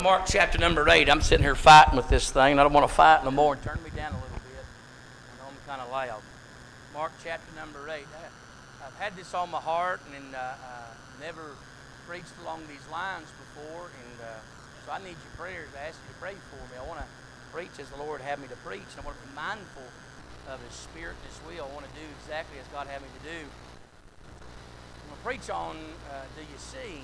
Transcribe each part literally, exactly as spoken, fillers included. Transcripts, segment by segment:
Mark chapter number eight. I'm sitting here fighting with this thing, and I don't want to fight no more. Turn me down a little bit. I know I'm kind of loud. Mark chapter number eight. I, I've had this on my heart, and uh, uh, never preached along these lines before, and uh, so I need your prayers. I ask you to pray for me. I want to preach as the Lord had me to preach, and I want to be mindful of His Spirit and His will. I want to do exactly as God had me to do. I'm going to preach on, uh, do you see?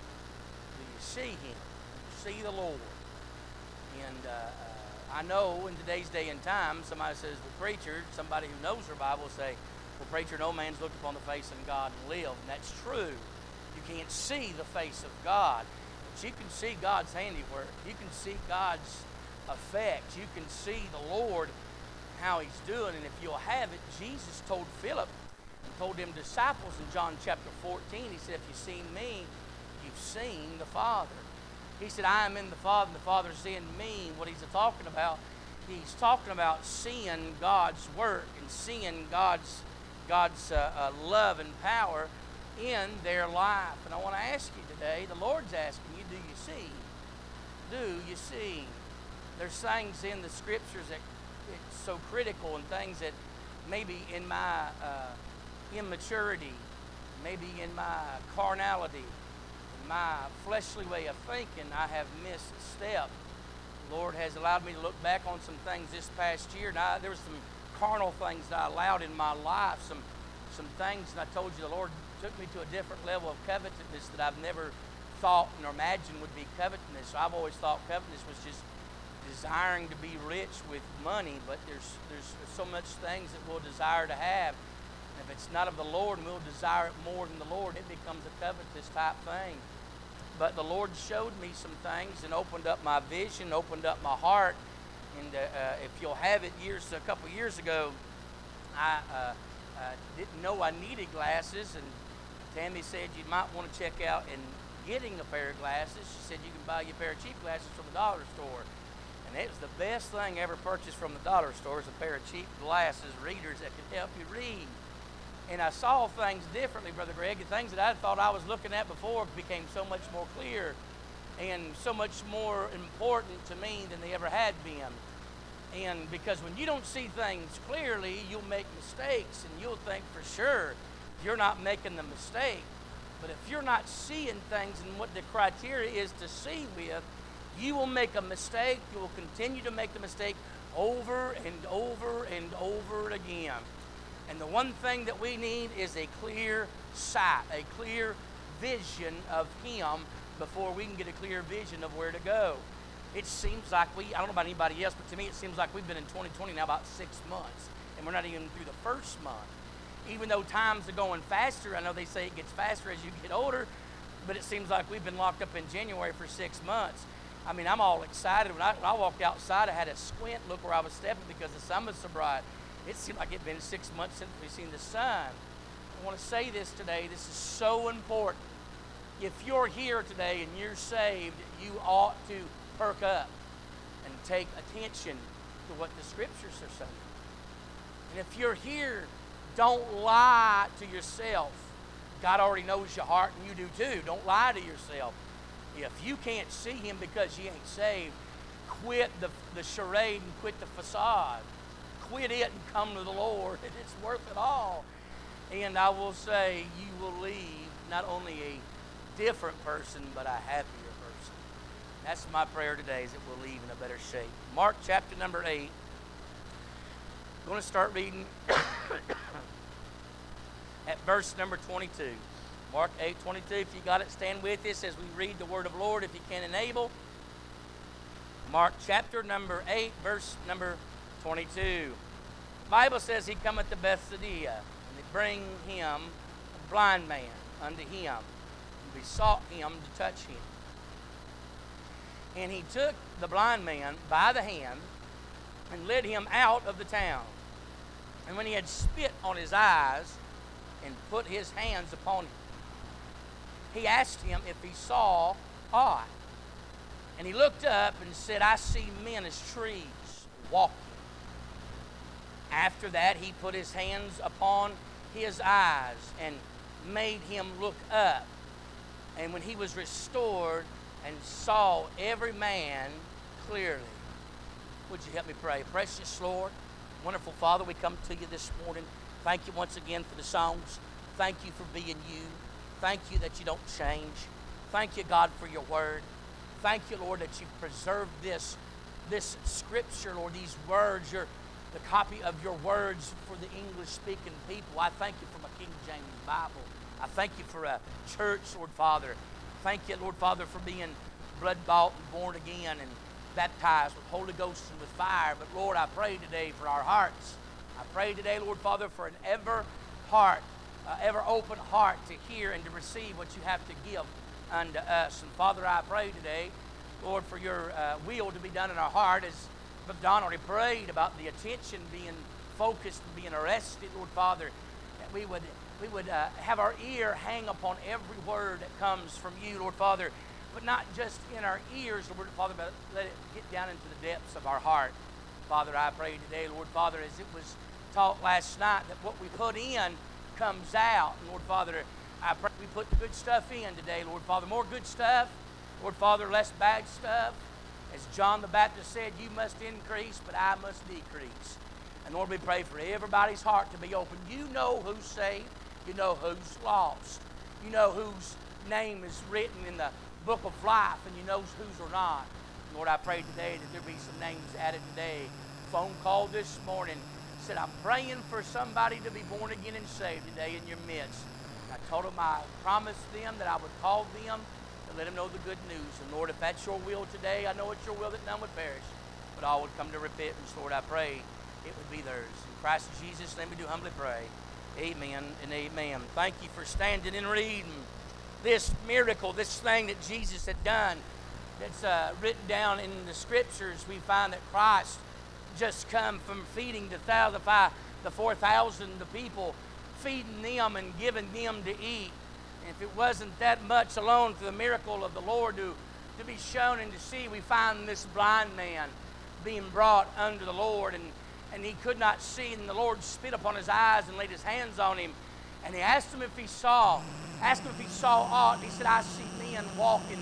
Do you see Him? See the Lord. And uh, uh, I know in today's day and time, somebody says, the preacher, somebody who knows their Bible, will say, well, preacher, no man's looked upon the face of God and lived. And that's true. You can't see the face of God, but you can see God's handiwork. You can see God's effects. You can see the Lord, how He's doing. And if you'll have it, Jesus told Philip, and told them disciples in John chapter fourteen, He said, if you've seen me, you've seen the Father. He said, I am in the Father, and the Father is in me. What He's talking about, He's talking about seeing God's work and seeing God's, God's uh, uh, love and power in their life. And I want to ask you today, the Lord's asking you, do you see? Do you see? There's things in the Scriptures that it's so critical, and things that maybe in my uh, immaturity, maybe in my carnality, my fleshly way of thinking, I have missed a step. The Lord has allowed me to look back on some things this past year. Now, there were some carnal things that I allowed in my life, some some things, and I told you the Lord took me to a different level of covetousness that I've never thought nor imagined would be covetousness. So I've always thought covetousness was just desiring to be rich with money, but there's there's so much things that we'll desire to have. And if it's not of the Lord and we'll desire it more than the Lord, it becomes a covetous type thing. But the Lord showed me some things and opened up my vision, opened up my heart. And uh, uh, if you'll have it, years a couple years ago, I uh, uh, didn't know I needed glasses. And Tammy said you might want to check out in getting a pair of glasses. She said you can buy you a pair of cheap glasses from the dollar store. And it was the best thing I ever purchased from the dollar store, is a pair of cheap glasses, readers that can help you read. And I saw things differently, Brother Greg, and things that I thought I was looking at before became so much more clear and so much more important to me than they ever had been. And because when you don't see things clearly, you'll make mistakes, and you'll think for sure you're not making the mistake. But if you're not seeing things and what the criteria is to see with, you will make a mistake. You will continue to make the mistake over and over and over again. And the one thing that we need is a clear sight, a clear vision of Him before we can get a clear vision of where to go. It seems like we, I don't know about anybody else, but to me it seems like we've been in twenty twenty now about six months. And we're not even through the first month. Even though times are going faster, I know they say it gets faster as you get older, but it seems like we've been locked up in January for six months. I mean, I'm all excited. When I, when I walked outside, I had a squint look where I was stepping because the sun was so bright. It seemed like it'd been six months since we've seen the sun. I want to say this today. This is so important. If you're here today and you're saved, you ought to perk up and take attention to what the Scriptures are saying. And if you're here, don't lie to yourself. God already knows your heart, and you do too. Don't lie to yourself. If you can't see Him because you ain't saved, quit the, the charade and quit the facade. Quit it and come to the Lord. It's worth it all. And I will say, you will leave not only a different person, but a happier person. That's my prayer today, is that we'll leave in a better shape. Mark chapter number eight. I'm going to start reading at verse number twenty-two. Mark eight twenty-two. If you got it, stand with us as we read the word of the Lord, if you can and able. Mark chapter number eight, verse number twenty-two. The Bible says, He cometh to Bethsaida, and they bring him a blind man unto Him, and besought Him to touch him. And He took the blind man by the hand, and led him out of the town. And when He had spit on his eyes, and put His hands upon him, He asked him if he saw aught. And he looked up and said, I see men as trees walking. After that, He put His hands upon his eyes and made him look up. And when he was restored, and saw every man clearly. Would you help me pray? Precious Lord, wonderful Father, we come to you this morning. Thank you once again for the songs. Thank you for being you. Thank you that you don't change. Thank you, God, for your word. Thank you, Lord, that you've preserved this, this scripture, Lord, these words, your, the copy of your words for the English-speaking people. I thank you for my King James Bible. I thank you for a church, Lord Father. Thank you, Lord Father, for being blood-bought and born again and baptized with Holy Ghost and with fire. But, Lord, I pray today for our hearts. I pray today, Lord Father, for an ever heart, uh, ever open heart to hear and to receive what you have to give unto us. And, Father, I pray today, Lord, for your uh, will to be done in our heart, as Brother Don already prayed about the attention being focused and being arrested, Lord Father, that we would we would uh, have our ear hang upon every word that comes from you, Lord Father, but not just in our ears, Lord Father, but let it get down into the depths of our heart. Father, I pray today, Lord Father, as it was taught last night, that what we put in comes out. And Lord Father, I pray we put the good stuff in today, Lord Father. More good stuff, Lord Father, less bad stuff. As John the Baptist said, you must increase, but I must decrease. And Lord, we pray for everybody's heart to be open. You know who's saved. You know who's lost. You know whose name is written in the book of life, and you know whose are not. Lord, I pray today that there be some names added today. Phone call this morning said, I'm praying for somebody to be born again and saved today in your midst. And I told them I promised them that I would call them to let them know the good news. And Lord, if that's your will today, I know it's your will that none would perish, but all would come to repentance. Lord, I pray it would be theirs. In Christ Jesus' name we do humbly pray. Amen and amen. Thank you for standing and reading this miracle, this thing that Jesus had done that's uh, written down in the scriptures. We find that Christ just come from feeding the thousand, the four thousand, the people, feeding them and giving them to eat. And if it wasn't that much alone for the miracle of the Lord to, to be shown and to see, we find this blind man being brought unto the Lord, and and he could not see, and the Lord spit upon his eyes and laid his hands on him, and he asked him if he saw, asked him if he saw aught, and he said, I see men walking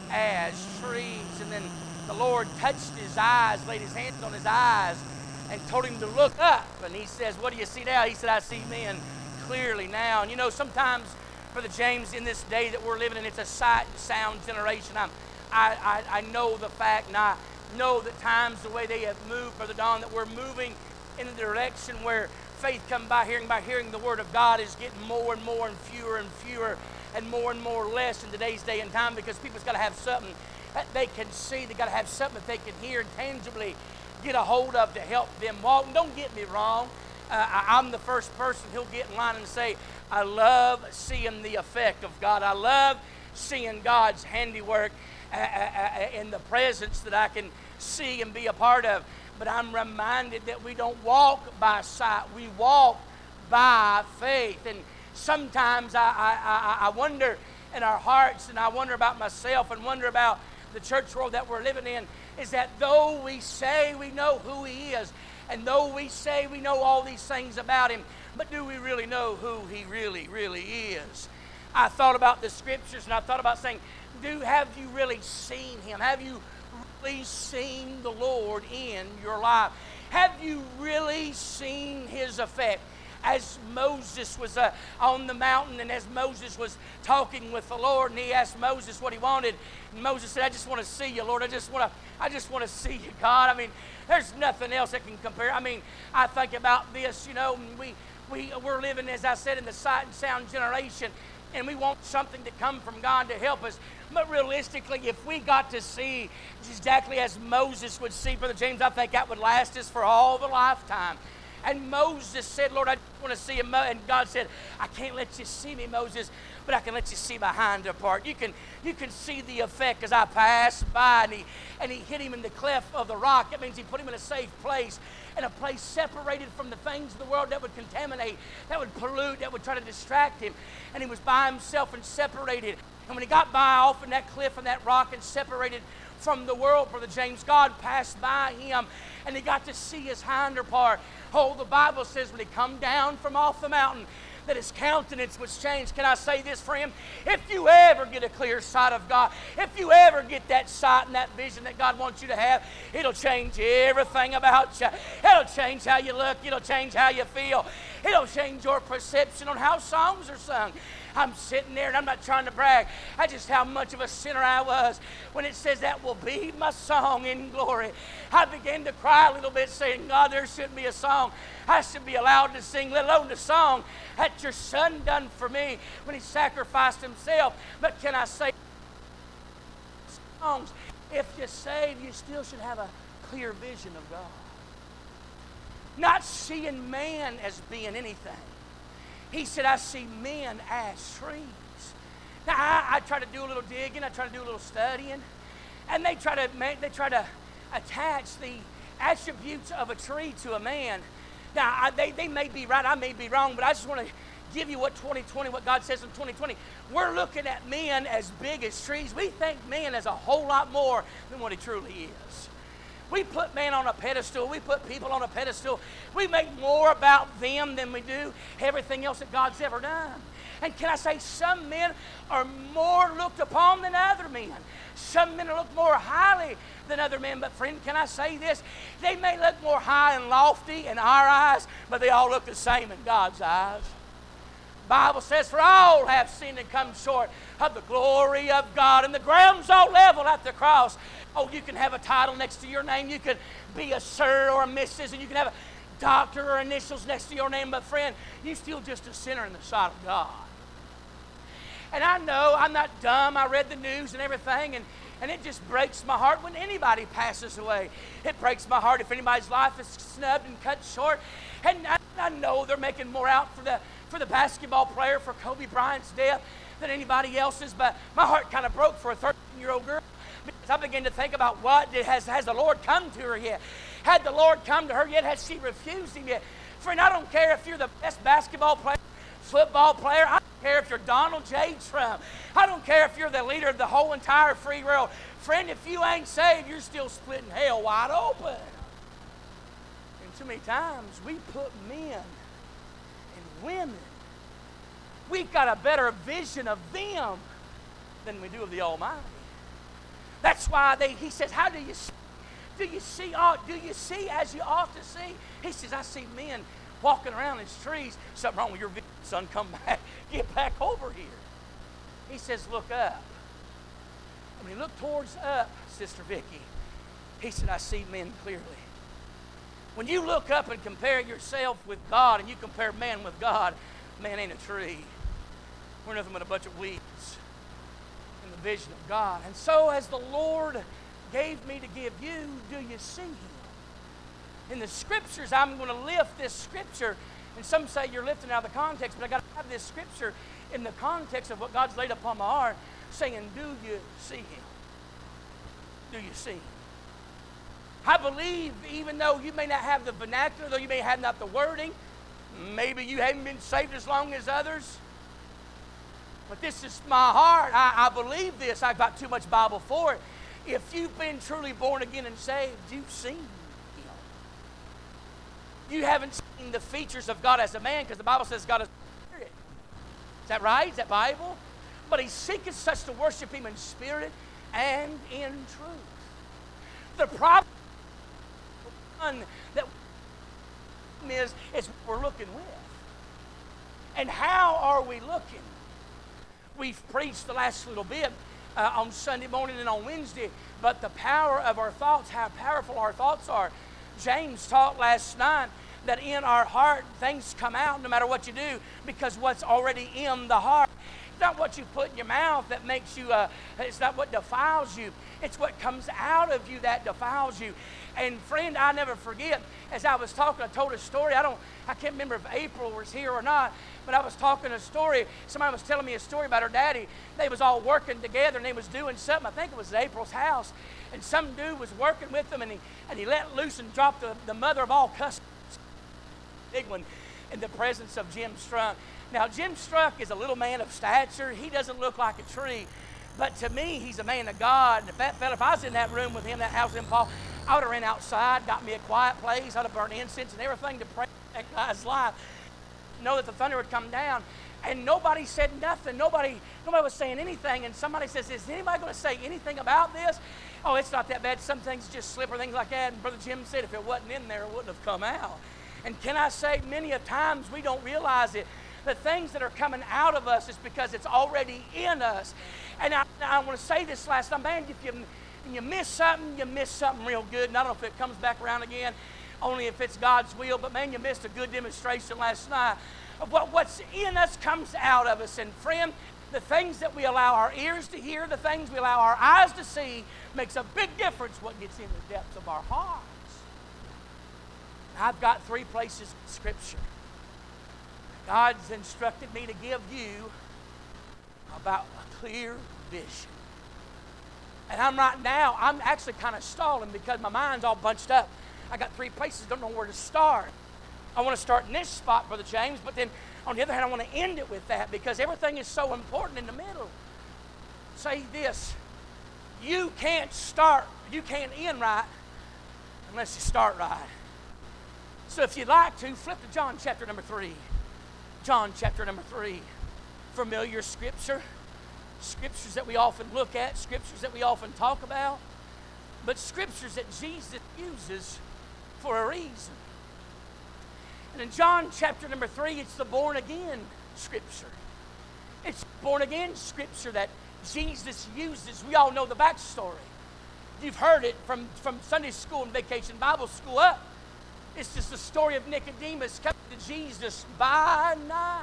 as trees. And then the Lord touched his eyes, laid his hands on his eyes, and told him to look up, and he says, what do you see now? He said, I see men clearly now. And you know, sometimes, Brother James, in this day that we're living in, it's a sight and sound generation. I'm, I, I, I know the fact, and I know that times, the way they have moved, Brother Don, that we're moving in a direction where faith come by hearing, by hearing the Word of God is getting more and more and fewer and fewer and more and more less in today's day and time, because people's got to have something that they can see. They got to have something that they can hear and tangibly get a hold of to help them walk. And don't get me wrong, uh, I, I'm the first person who'll get in line and say, I love seeing the effect of God. I love seeing God's handiwork uh, uh, in the presence that I can see and be a part of. But I'm reminded that we don't walk by sight. We walk by faith. And sometimes I, I, I wonder in our hearts, and I wonder about myself and wonder about the church world that we're living in, is that though we say we know who He is, and though we say we know all these things about Him, but do we really know who He really, really is? I thought about the scriptures, and I thought about saying, do have you really seen Him? Have you really seen the Lord in your life? Have you really seen His effect? As Moses was uh, on the mountain, and as Moses was talking with the Lord, and he asked Moses what he wanted, and Moses said, I just want to see you, Lord. I just want to I just want to see you, God. I mean, there's nothing else that can compare. I mean, I think about this, you know, we, we, we're living, as I said, in the sight and sound generation, and we want something to come from God to help us. But realistically, if we got to see exactly as Moses would see, Brother James, I think that would last us for all the lifetime. And Moses said, Lord, I just want to see him. And God said, I can't let you see me, Moses, but I can let you see my hind part. You can you can see the effect as I passed by, and he, and he hit him in the cleft of the rock. That means he put him in a safe place, in a place separated from the things of the world that would contaminate, that would pollute, that would try to distract him. And he was by himself and separated. And when he got by off in that cliff and that rock and separated from the world, Brother James, God passed by him, and he got to see his hinder part. Oh, the Bible says when he come down from off the mountain, that his countenance was changed. Can I say this, friend? If you ever get a clear sight of God, if you ever get that sight and that vision that God wants you to have, it'll change everything about you. It'll change how you look. It'll change how you feel. It'll change your perception on how songs are sung. I'm sitting there and I'm not trying to brag. I just how much of a sinner I was when it says that will be my song in glory. I began to cry a little bit saying, God, there shouldn't be a song I should be allowed to sing, let alone the song that your son done for me when he sacrificed himself. But can I say, songs, if you're saved, you still should have a clear vision of God. Not seeing man as being anything. He said, I see men as trees. Now, I, I try to do a little digging. I try to do a little studying. And they try to make, they try to attach the attributes of a tree to a man. Now, I, they, they may be right. I may be wrong. But I just want to give you what twenty twenty, what God says in twenty twenty. We're looking at men as big as trees. We think man is a whole lot more than what he truly is. We put man on a pedestal. We put people on a pedestal. We make more about them than we do everything else that God's ever done. And can I say, some men are more looked upon than other men. Some men are looked more highly than other men. But friend, can I say this? They may look more high and lofty in our eyes, but they all look the same in God's eyes. The Bible says, for all have sinned and come short of the glory of God. And the ground's all level at the cross. Oh, you can have a title next to your name. You could be a sir or a missus, and you can have a doctor or initials next to your name. But friend, you're still just a sinner in the sight of God. And I know I'm not dumb. I read the news and everything, and, and it just breaks my heart when anybody passes away. It breaks my heart if anybody's life is snubbed and cut short. And I, I know they're making more out for the, for the basketball player, for Kobe Bryant's death, than anybody else's. But my heart kind of broke for a thirteen-year-old girl. Because I began to think about what did, has, has the Lord come to her yet? Had the Lord come to her yet? Has she refused Him yet? Friend, I don't care if you're the best basketball player, football player. I don't care if you're Donald J. Trump. I don't care if you're the leader of the whole entire free world. Friend, if you ain't saved, you're still splitting hell wide open. And too many times we put men and women, we've got a better vision of them than we do of the Almighty. That's why they, he says, how do you see? Do you see, oh, do you see as you ought to see? He says, I see men walking around as trees. Something wrong with your vision, son. Come back. Get back over here. He says, look up. When he looked towards up, Sister Vicki, he said, I see men clearly. When you look up and compare yourself with God, and you compare man with God, man ain't a tree. We're nothing but a bunch of weeds. The vision of God. And so as the Lord gave me to give you, do you see Him? In the scriptures, I'm going to lift this scripture, and some say you're lifting out of the context, but I got to have this scripture in the context of what God's laid upon my heart, saying, do you see Him? Do you see Him? I believe, even though you may not have the vernacular, though you may have not the wording, maybe you haven't been saved as long as others, but this is my heart. I, I believe this. I've got too much Bible for it. If you've been truly born again and saved, you've seen Him. You haven't seen the features of God as a man, because the Bible says God is spirit. Is that right? Is that Bible? But He seeketh such to worship Him in spirit and in truth. The problem that is, is what we're looking with. And how are we looking? We've preached the last little bit uh, on Sunday morning and on Wednesday, but the power of our thoughts, how powerful our thoughts are. James taught last night that in our heart things come out no matter what you do, because what's already in the heart. It's not what you put in your mouth that makes you, uh, it's not what defiles you. It's what comes out of you that defiles you. And friend, I never forget, as I was talking, I told a story. I don't, I can't remember if April was here or not, but I was talking a story. Somebody was telling me a story about her daddy. They was all working together, and they was doing something. I think it was at April's house. And some dude was working with them, and he, and he let loose and dropped the, the mother of all customers. Big one in the presence of Jim Strunk. Now, Jim Strunk is a little man of stature. He doesn't look like a tree. But to me, he's a man of God. And if that fella, if I was in that room with him, that house in Paul, I would have ran outside, got me a quiet place. I'd have burned incense and everything to pray for that guy's life. know that the thunder would come down. And nobody said nothing. Nobody, nobody was saying anything. And somebody says, is anybody going to say anything about this? Oh, it's not that bad. Some things just slip or things like that. And Brother Jim said if it wasn't in there, it wouldn't have come out. And can I say, many a times we don't realize it. The things that are coming out of us is because it's already in us. And I, I want to say this last time, man, if you, if you miss something, you miss something real good. And I don't know if it comes back around again, only if it's God's will. But man, you missed a good demonstration last night of what, what's in us comes out of us. And friend, the things that we allow our ears to hear, the things we allow our eyes to see, makes a big difference what gets in the depths of our hearts. I've got three places in Scripture. God's instructed me to give you about a clear vision. And I'm right now, I'm actually kind of stalling because my mind's all bunched up. I got three places, don't know where to start. I want to start in this spot, Brother James, but then on the other hand, I want to end it with that because everything is so important in the middle. Say this, you can't start, you can't end right unless you start right. So if you'd like to, flip to John chapter number three. John chapter number three. Familiar scripture. Scriptures that we often look at, scriptures that we often talk about, but scriptures that Jesus uses for a reason. And in John chapter number three, it's the born again scripture. It's born again scripture that Jesus uses. We all know the backstory. You've heard it from, from Sunday school and vacation Bible school up. It's just the story of Nicodemus coming to Jesus by night.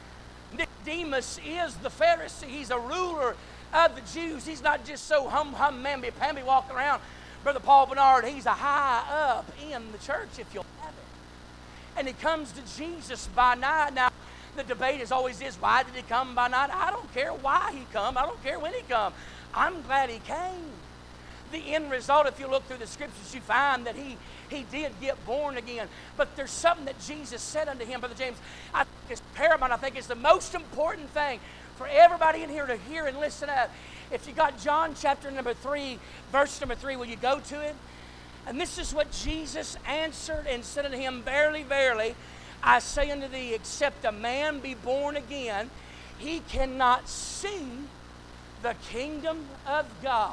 Nicodemus is the Pharisee. He's a ruler of the Jews. He's not just so hum-hum, mamby-pamby walking around. Brother Paul Bernard, he's a high up in the church, if you'll have it. And he comes to Jesus by night. Now, the debate is always this, why did he come by night? I don't care why he come. I don't care when he come. I'm glad he came. The end result, if you look through the scriptures, you find that he, he did get born again. But there's something that Jesus said unto him, Brother James, I think it's paramount. I think it's the most important thing for everybody in here to hear and listen up. If you got John chapter number three, verse number three, will you go to it? And this is what Jesus answered and said unto him, verily, verily, I say unto thee, except a man be born again, he cannot see the kingdom of God.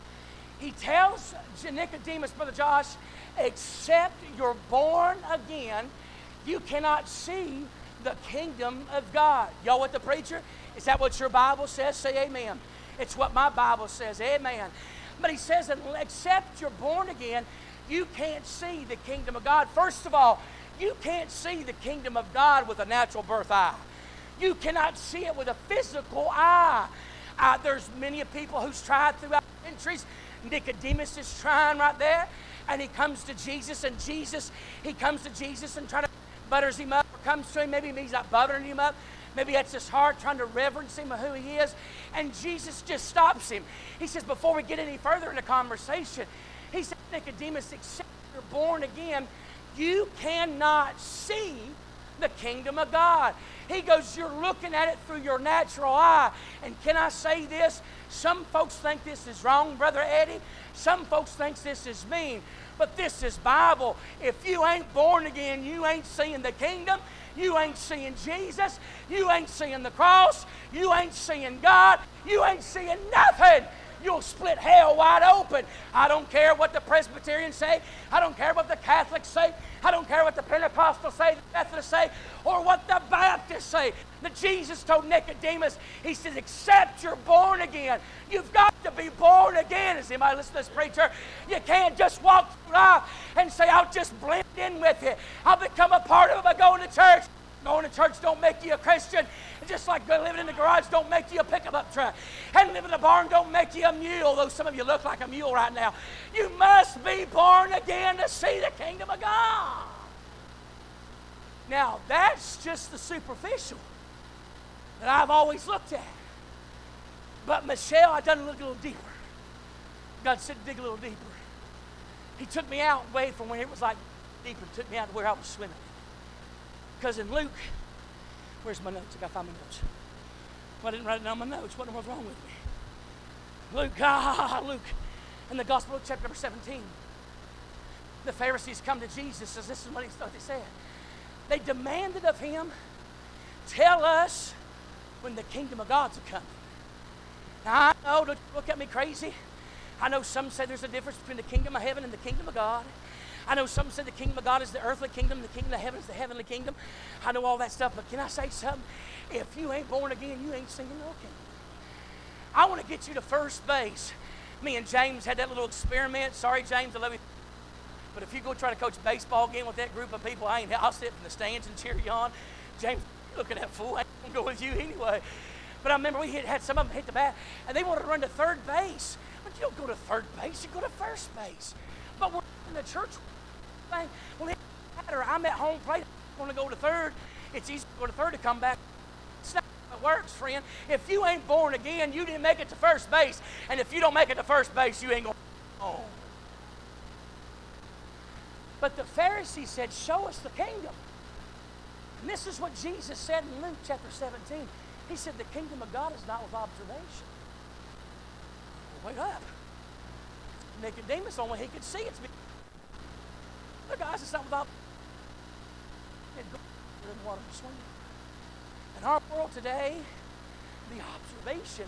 He tells Nicodemus, Brother Josh, except you're born again, you cannot see the kingdom of God. Y'all with the preacher? Is that what your Bible says? Say amen. It's what my Bible says. Amen. But he says that except you're born again, you can't see the kingdom of God. First of all, you can't see the kingdom of God with a natural birth eye. You cannot see it with a physical eye. Uh, there's many people who's tried throughout the centuries. Nicodemus is trying right there, and he comes to Jesus, and Jesus, he comes to Jesus and trying to butters him up, or comes to him, maybe he's not buttering him up, maybe that's his heart, trying to reverence him of who he is, and Jesus just stops him. He says, before we get any further in the conversation, he said, Nicodemus, except you're born again, you cannot see the kingdom of God. He goes, you're looking at it through your natural eye. And can I say this? Some folks think this is wrong, Brother Eddie. Some folks think this is mean. But this is Bible. If you ain't born again, you ain't seeing the kingdom. You ain't seeing Jesus. You ain't seeing the cross. You ain't seeing God. You ain't seeing nothing. You'll split hell wide open. I don't care what the Presbyterians say. I don't care what the Catholics say. I don't care what the Pentecostals say, the Methodists say, or what the Baptists say. That Jesus told Nicodemus, he says, except you're born again. You've got to be born again. Is anybody listening to this preacher? You can't just walk through life and say, I'll just blend in with it. I'll become a part of it by going to church. Going to church don't make you a Christian. Just like living in the garage don't make you a pickup truck. And living in a barn don't make you a mule, though some of you look like a mule right now. You must be born again to see the kingdom of God. Now, that's just the superficial that I've always looked at. But Michelle, I've done a little, little deeper. God said dig a little deeper. He took me out away from where it was like deeper. Took me out to where I was swimming. Because in Luke, where's my notes? I got to find my notes. Well, I didn't write it down on my notes. What was wrong with me? Luke, ah, Luke, in the Gospel of chapter number seventeen, the Pharisees come to Jesus, says this is what he thought they said. They demanded of him tell us when the kingdom of God's coming. Now, I know, don't look at me crazy. I know some say there's a difference between the kingdom of heaven and the kingdom of God. I know some say the kingdom of God is the earthly kingdom, the kingdom of heaven is the heavenly kingdom. I know all that stuff, but can I say something? If you ain't born again, you ain't seen no kingdom. I want to get you to first base. Me and James had that little experiment. Sorry, James, I love you. But if you go try to coach a baseball game with that group of people, I ain't, I'll sit in the stands and cheer you on. James, look at that fool. I ain't going to go with you anyway. But I remember we hit, had some of them hit the bat, and they wanted to run to third base. But you don't go to third base, you go to first base. But we're in the church thing. Well, it doesn't matter. I'm at home plate. I'm going to go to third. It's easy to go to third to come back. It's not how it works, friend. If you ain't born again, you didn't make it to first base. And if you don't make it to first base, you ain't going to home. But the Pharisees said, show us the kingdom. And this is what Jesus said in Luke chapter seventeen. He said, the kingdom of God is not with observation. Well, wait up. Nicodemus, only he could see it's me. Look, guys, it's not with observation. In water to swim. In our world today, the observation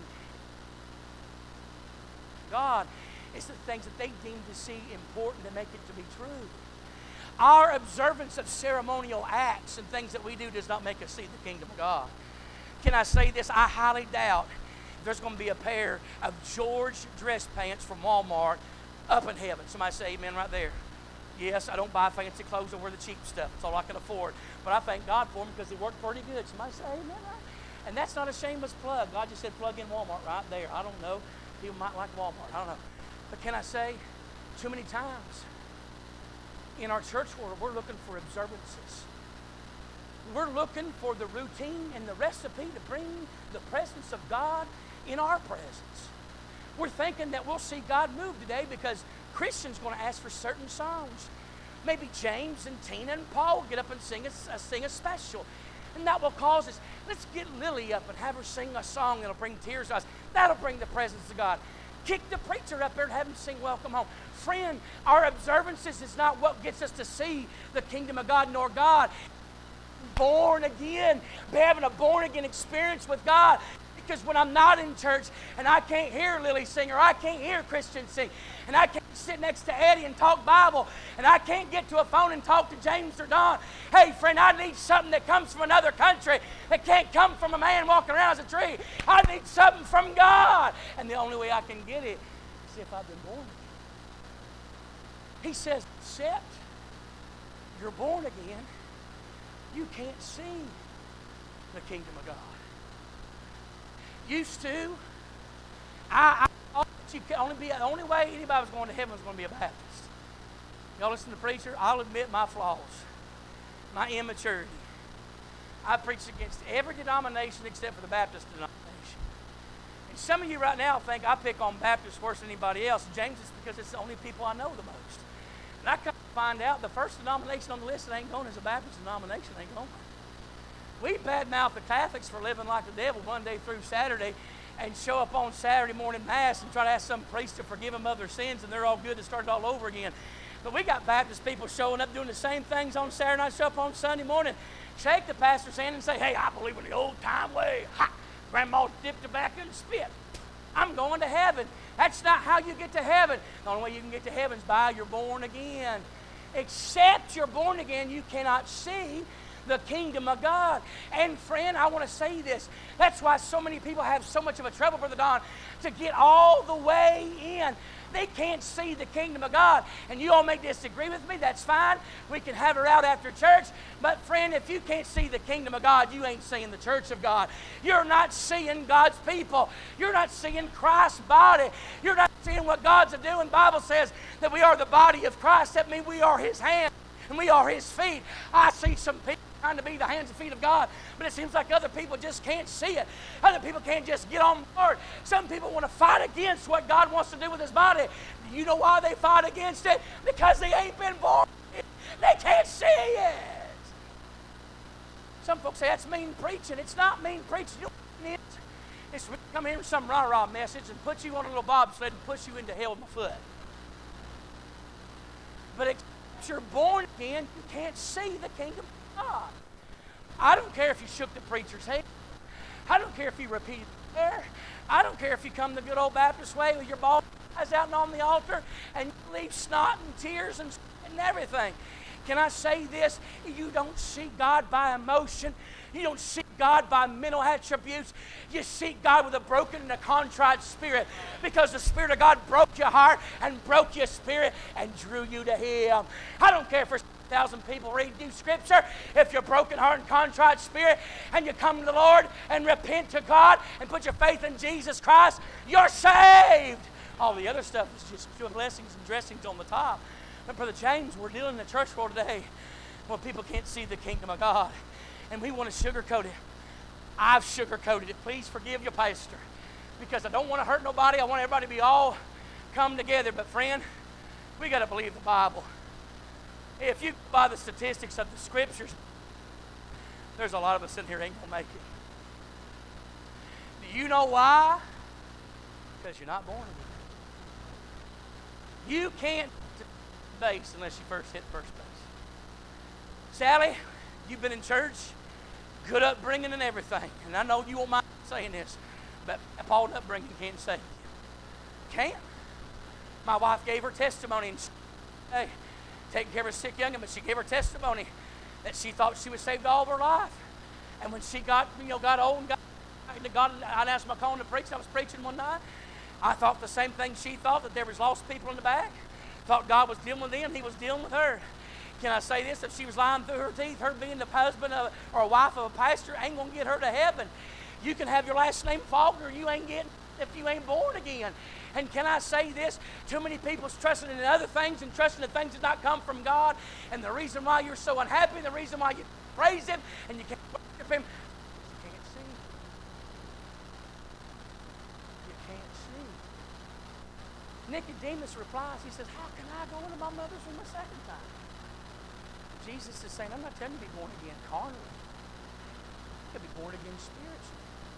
of God is the things that they deem to see important to make it to be true. Our observance of ceremonial acts and things that we do does not make us see the kingdom of God. Can I say this? I highly doubt there's going to be a pair of George dress pants from Walmart up in heaven. Somebody say amen right there. Yes, I don't buy fancy clothes. I wear the cheap stuff. That's all I can afford. But I thank God for them because they work pretty good. Somebody say amen right? And that's not a shameless plug. God just said plug in Walmart right there. I don't know. People might like Walmart. I don't know. But can I say, too many times in our church world, we're looking for observances. We're looking for the routine and the recipe to bring the presence of God in our presence. We're thinking that we'll see God move today because Christians are going to ask for certain songs. Maybe James and Tina and Paul will get up and sing a, uh, sing a special. And that will cause us, let's get Lily up and have her sing a song that'll bring tears to us. That'll bring the presence of God. Kick the preacher up there and have him sing Welcome Home. Friend, our observances is not what gets us to see the kingdom of God nor God. Born again, having a born again experience with God. Because when I'm not in church and I can't hear Lily sing or I can't hear Christian sing and I can't sit next to Eddie and talk Bible and I can't get to a phone and talk to James or Don, hey friend, I need something that comes from another country that can't come from a man walking around as a tree. I need something from God. And the only way I can get it is if I've been born again. He says, except you're born again, you can't see the kingdom of God. Used to, I, I thought you could only be the only way anybody was going to heaven was going to be a Baptist. Y'all listen to the preacher. I'll admit my flaws, my immaturity. I preached against every denomination except for the Baptist denomination. And some of you right now think I pick on Baptists worse than anybody else. James, it's because it's the only people I know the most. And I come to find out the first denomination on the list that ain't going is a Baptist denomination. Ain't going. We badmouth the Catholics for living like the devil Monday through Saturday and show up on Saturday morning Mass and try to ask some priest to forgive them of their sins and they're all good to start it all over again. But we got Baptist people showing up doing the same things on Saturday night, show up on Sunday morning, shake the pastor's hand and say, hey, I believe in the old-time way. Ha! Grandma dipped tobacco and spit. I'm going to heaven. That's not how you get to heaven. The only way you can get to heaven is by you're born again. Except you're born again, you cannot see the kingdom of God. And friend, I want to say this. That's why so many people have so much of a trouble, Brother Don, to get all the way in. They can't see the kingdom of God. And you all may disagree with me. That's fine. We can have her out after church. But friend, if you can't see the kingdom of God, you ain't seeing the church of God. You're not seeing God's people. You're not seeing Christ's body. You're not seeing what God's doing. The Bible says that we are the body of Christ. That means we are His hands and we are His feet. I see some people trying to be the hands and feet of God, but it seems like other people just can't see it. Other people can't just get on board. Some people want to fight against what God wants to do with His body. Do you know why they fight against it? Because they ain't been born. They can't see it. Some folks say that's mean preaching. It's not mean preaching. You know what it is? It's to come here with some rah-rah message and put you on a little bobsled and push you into hell with my foot. But except you're born again, you can't see the kingdom of God. I don't care if you shook the preacher's hand. I don't care if you repeated the prayer. I don't care if you come the good old Baptist way with your ball eyes out on the altar and you leave snot and tears and, and everything. Can I say this? You don't seek God by emotion. You don't seek God by mental attributes. You seek God with a broken and a contrite spirit, because the Spirit of God broke your heart and broke your spirit and drew you to Him. I don't care if there's a thousand people read you Scripture. If you're broken heart and contrite spirit and you come to the Lord and repent to God and put your faith in Jesus Christ, you're saved. All the other stuff is just blessings and dressings on the top. But Brother James, we're dealing in the church world today when people can't see the kingdom of God, and we want to sugarcoat it. I've sugarcoated it. Please forgive your pastor, because I don't want to hurt nobody. I want everybody to be all come together. But friend, we got to believe the Bible. If you buy the statistics of the Scriptures, there's a lot of us in here ain't gonna make it. Do you know why? Because you're not born again. You can't base unless you first hit first base. Sally, you've been in church, good upbringing and everything, and I know you won't mind saying this, but Paul's upbringing can't save you. Can't. My wife gave her testimony, and she, hey, taking care of a sick young'un, but she gave her testimony that she thought she was saved all of her life. And when she got, you know, got old and got, God, I'd asked my calling to preach. I was preaching one night. I thought the same thing she thought, that there was lost people in the back. Thought God was dealing with them, He was dealing with her. Can I say this? If she was lying through her teeth, her being the husband of, or a wife of a pastor ain't going to get her to heaven. You can have your last name Faulkner, you ain't getting if you ain't born again. And can I say this? Too many people's trusting in other things and trusting in things that not come from God. And the reason why you're so unhappy, the reason why you praise Him and you can't worship Him, you can't see. You can't see. Nicodemus replies, he says, how can I go into my mother's womb a second time? Jesus is saying, I'm not telling you to be born again carnally. You can be born again spiritually.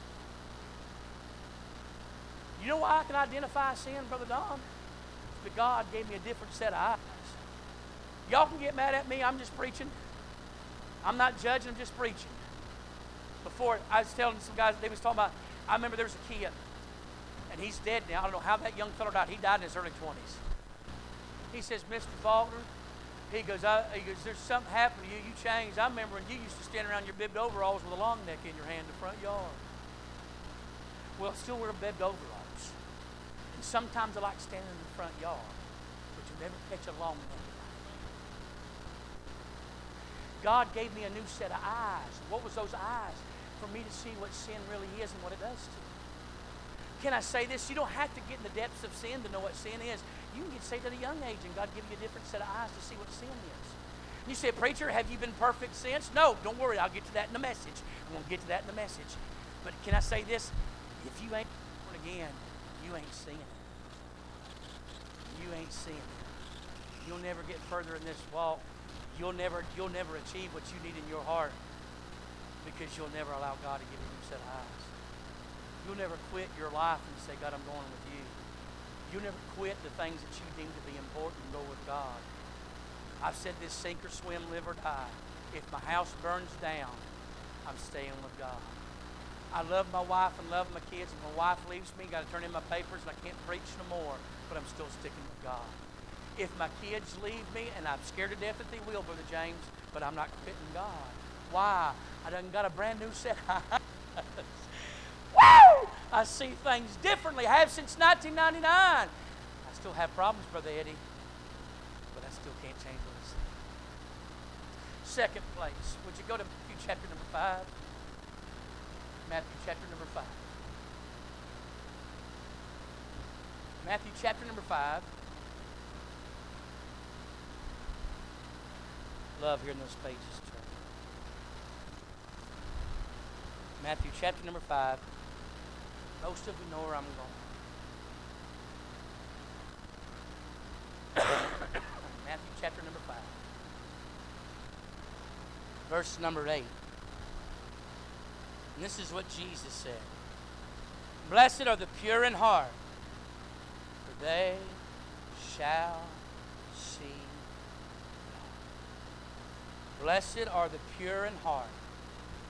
You know why I can identify sin, Brother Don? It's because God gave me a different set of eyes. Y'all can get mad at me, I'm just preaching. I'm not judging, I'm just preaching. Before, I was telling some guys, they was talking about, I remember there was a kid, and he's dead now. I don't know how that young fellow died. He died in his early twenties. He says, Mister Faulkner, he goes, I, he goes, there's something happened to you. You changed. I remember when you used to stand around your bibbed overalls with a long neck in your hand in the front yard. Well, I still wear bibbed overalls. And sometimes I like standing in the front yard, but you never catch a long neck. God gave me a new set of eyes. What was those eyes? For me to see what sin really is and what it does to you. Can I say this? You don't have to get in the depths of sin to know what sin is. You can get saved at a young age, and God give you a different set of eyes to see what sin is. You say, preacher, have you been perfect since? No, don't worry. I'll get to that in the message. I'm going to get to that in the message. But can I say this? If you ain't born again, you ain't sinning. You ain't sinning. You'll never get further in this walk. You'll never, you'll never achieve what you need in your heart, because you'll never allow God to give you a new set of eyes. You'll never quit your life and say, God, I'm going with you. You'll never quit the things that you deem to be important and go with God. I've said this, sink or swim, live or die. If my house burns down, I'm staying with God. I love my wife and love my kids. If my wife leaves me, got to turn in my papers and I can't preach no more, but I'm still sticking with God. If my kids leave me, and I'm scared to death that they will, Brother James, but I'm not quitting God. Why? I done got a brand new set of eyes. Woo! I see things differently. I have since nineteen ninety-nine. I still have problems, Brother Eddie, but I still can't change what I see. Second place, would you go to Matthew chapter number five? Matthew chapter number five. Matthew chapter number five. Love hearing those pages turn. Matthew chapter number five. Most of you know where I'm going. Matthew chapter number five. Verse number eight. And this is what Jesus said. Blessed are the pure in heart, for they shall see God. Blessed are the pure in heart,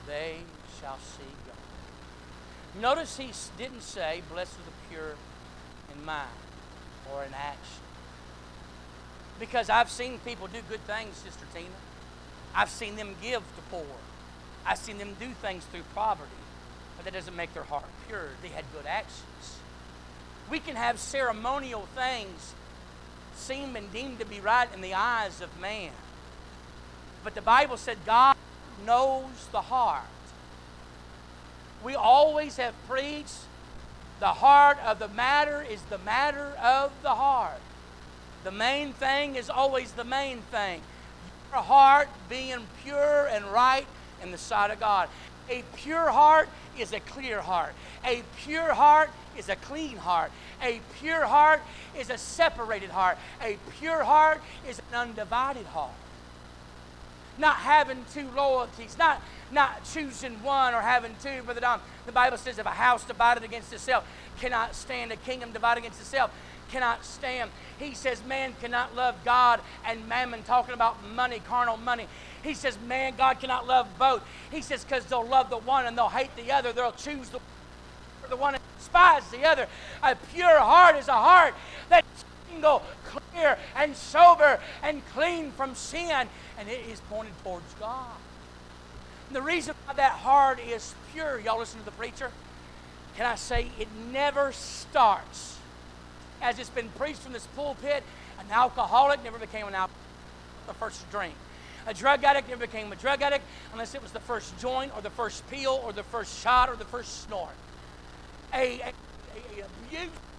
they shall see God. Notice he didn't say, blessed are the pure in mind or in action. Because I've seen people do good things, Sister Tina. I've seen them give to poor. I've seen them do things through poverty. But that doesn't make their heart pure. They had good actions. We can have ceremonial things seem and deemed to be right in the eyes of man. But the Bible said God knows the heart. We always have preached the heart of the matter is the matter of the heart. The main thing is always the main thing. Your heart being pure and right in the sight of God. A pure heart is a clear heart. A pure heart is a clean heart. A pure heart is a separated heart. A pure heart is an undivided heart. Not having two loyalties, not, not choosing one or having two, Brother Don. The Bible says if a house divided against itself cannot stand, a kingdom divided against itself cannot stand. He says man cannot love God and mammon, talking about money, carnal money. He says man, God cannot love both. He says because they'll love the one and they'll hate the other. They'll choose the, the one and despise the other. A pure heart is a heart that's single, clear, and sober, and clean from sin, and it is pointed towards God. And the reason why that heart is pure, y'all listen to the preacher, can I say it never starts. As it's been preached from this pulpit, an alcoholic never became an alcoholic, the first drink. A drug addict never became a drug addict unless it was the first joint or the first pill or the first shot or the first snort. A, a, a, a abuse